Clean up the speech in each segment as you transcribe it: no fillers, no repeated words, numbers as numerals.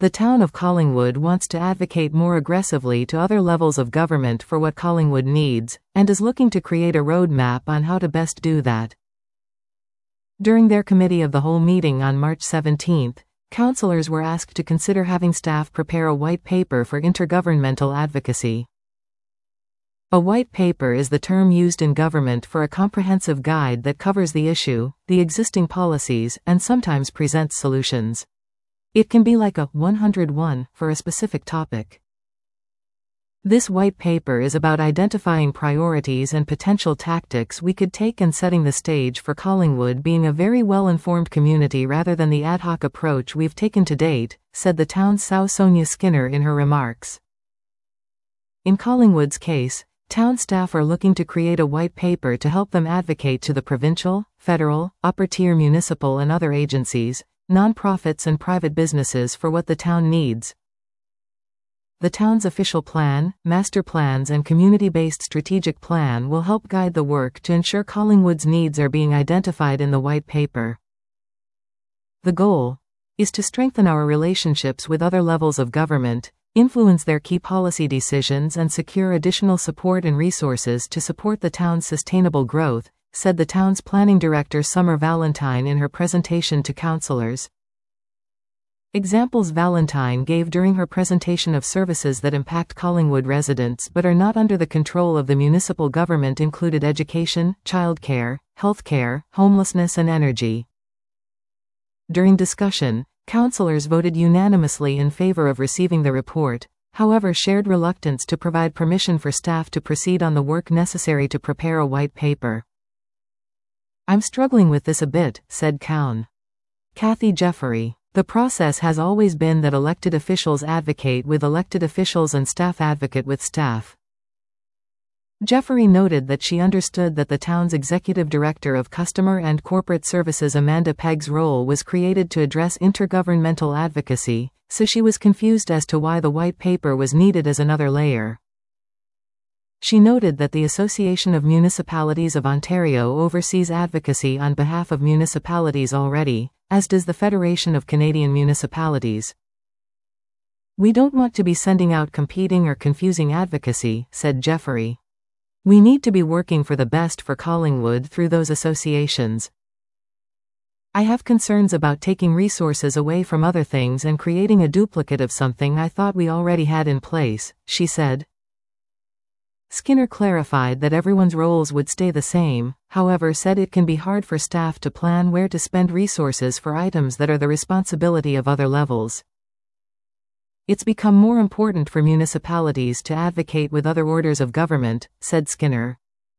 The town of Collingwood wants to advocate more aggressively to other levels of government for what Collingwood needs, and is looking to create a roadmap on how to best do that. During their Committee of the Whole meeting on March 17, councillors were asked to consider having staff prepare a white paper for intergovernmental advocacy. A white paper is the term used in government for a comprehensive guide that covers the issue, the existing policies, and sometimes presents solutions. It can be like a 101 for a specific topic. This white paper is about identifying priorities and potential tactics we could take and setting the stage for Collingwood being a very well-informed community rather than the ad hoc approach we've taken to date, said the town's Sow Sonia Skinner in her remarks. In Collingwood's case, town staff are looking to create a white paper to help them advocate to the provincial, federal, upper-tier municipal and other agencies, non-profits and private businesses for what the town needs. The town's official plan, master plans and community-based strategic plan will help guide the work to ensure Collingwood's needs are being identified in the white paper. The goal is to strengthen our relationships with other levels of government, influence their key policy decisions and secure additional support and resources to support the town's sustainable growth, said the town's planning director Summer Valentine in her presentation to councillors. Examples Valentine gave during her presentation of services that impact Collingwood residents but are not under the control of the municipal government included education, childcare, healthcare, homelessness and energy. During discussion, councillors voted unanimously in favour of receiving the report, however shared reluctance to provide permission for staff to proceed on the work necessary to prepare a white paper. "I'm struggling with this a bit," said Kathy Jeffery. "The process has always been that elected officials advocate with elected officials and staff advocate with staff." Jeffery noted that she understood that the town's Executive Director of Customer and Corporate Services Amanda Pegg's role was created to address intergovernmental advocacy, so she was confused as to why the white paper was needed as another layer. She noted that the Association of Municipalities of Ontario oversees advocacy on behalf of municipalities already, as does the Federation of Canadian Municipalities. "We don't want to be sending out competing or confusing advocacy," said Jeffery. "We need to be working for the best for Collingwood through those associations. I have concerns about taking resources away from other things and creating a duplicate of something I thought we already had in place," she said. Skinner clarified that everyone's roles would stay the same, however said it can be hard for staff to plan where to spend resources for items that are the responsibility of other levels. "It's become more important for municipalities to advocate with other orders of government," said Skinner.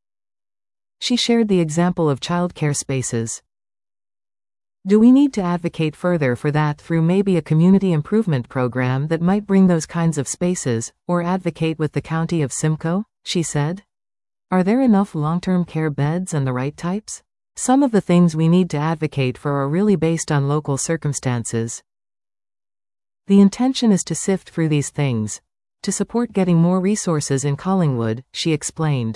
She shared the example of childcare spaces. "Do we need to advocate further for that through maybe a community improvement program that might bring those kinds of spaces, or advocate with the County of Simcoe?" she said. "Are there enough long-term care beds and the right types? Some of the things we need to advocate for are really based on local circumstances. The intention is to sift through these things, to support getting more resources in Collingwood," she explained.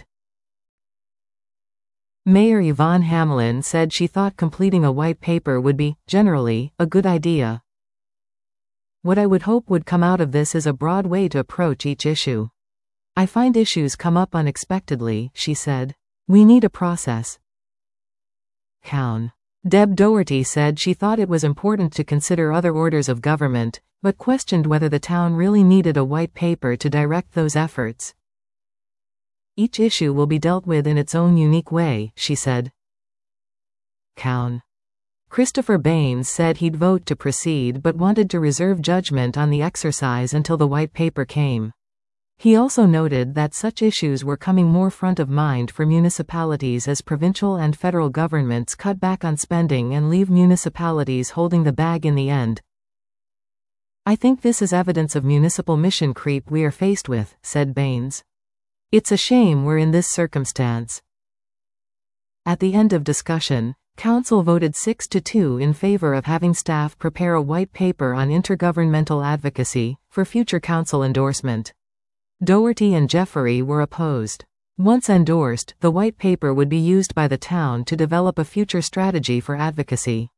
Mayor Yvonne Hamlin said she thought completing a white paper would be, generally, a good idea. "What I would hope would come out of this is a broad way to approach each issue. I find issues come up unexpectedly," she said. "We need a process." Deb Doherty said she thought it was important to consider other orders of government, but questioned whether the town really needed a white paper to direct those efforts. "Each issue will be dealt with in its own unique way," she said. Christopher Baines said he'd vote to proceed but wanted to reserve judgment on the exercise until the white paper came. He also noted that such issues were coming more front of mind for municipalities as provincial and federal governments cut back on spending and leave municipalities holding the bag in the end. "I think this is evidence of municipal mission creep we are faced with," said Baines. "It's a shame we're in this circumstance." At the end of discussion, Council voted 6-2 in favor of having staff prepare a white paper on intergovernmental advocacy, for future Council endorsement. Doherty and Jeffery were opposed. Once endorsed, the white paper would be used by the town to develop a future strategy for advocacy.